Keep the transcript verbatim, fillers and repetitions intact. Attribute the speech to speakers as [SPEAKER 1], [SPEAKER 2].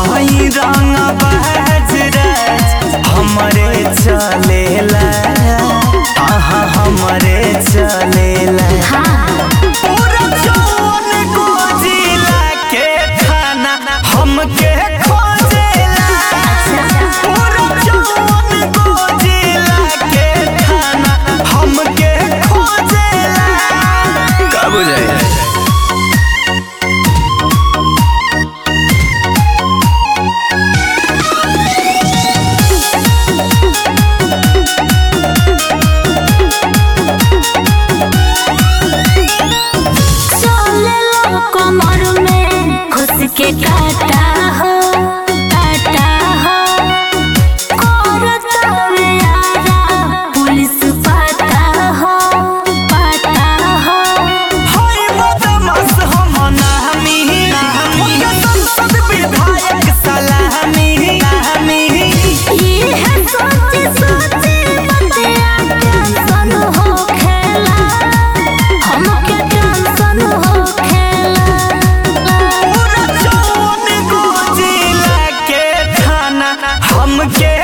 [SPEAKER 1] हई रंग बहजरज हमरे चलेला हाँ हमरे चलेला पूरा जौन को जिला के थाना हमके खोजेला पूरा जौन को जिला के थाना हमके खोजेला कब हो जाए
[SPEAKER 2] के काटा हो काटा हो औरतवे आरा पुलिस पता हो पता हो
[SPEAKER 1] हाय बदमाश हम नामी मुझे संसद विधायक सलामी
[SPEAKER 2] ये है सोचे सोचे बतिया टेंशन हो खेला हमके टेंशन हो खेला
[SPEAKER 1] हमके